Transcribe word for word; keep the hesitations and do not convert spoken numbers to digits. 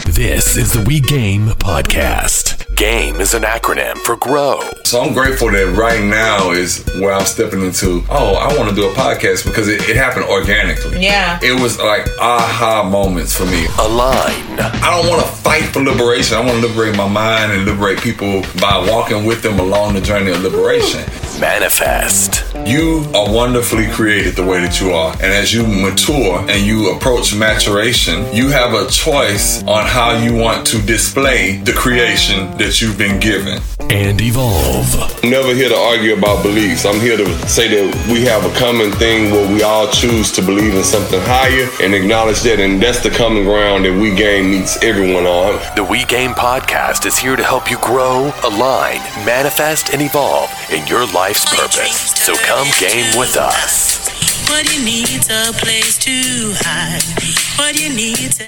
This is the We Game podcast. GAME is an acronym for grow. So I'm grateful that right now is where I'm stepping into, oh, I want to do a podcast because it, it happened organically. Yeah. It was like aha moments for me. Align. I don't want to fight for liberation. I want to liberate my mind and liberate people by walking with them along the journey of liberation. Manifest. You are wonderfully created the way that you are. And as you mature and you approach maturation, you have a choice on how you want to display the creation that you've been given. And evolve. I'm never here to argue about beliefs. I'm here to say that we have a common thing where we all choose to believe in something higher and acknowledge that, and that's the common ground that We Game meets everyone on. The We Game podcast is here to help you grow, align, manifest, and evolve in your life's purpose. So come game with us. What you need a place to hide. What you need to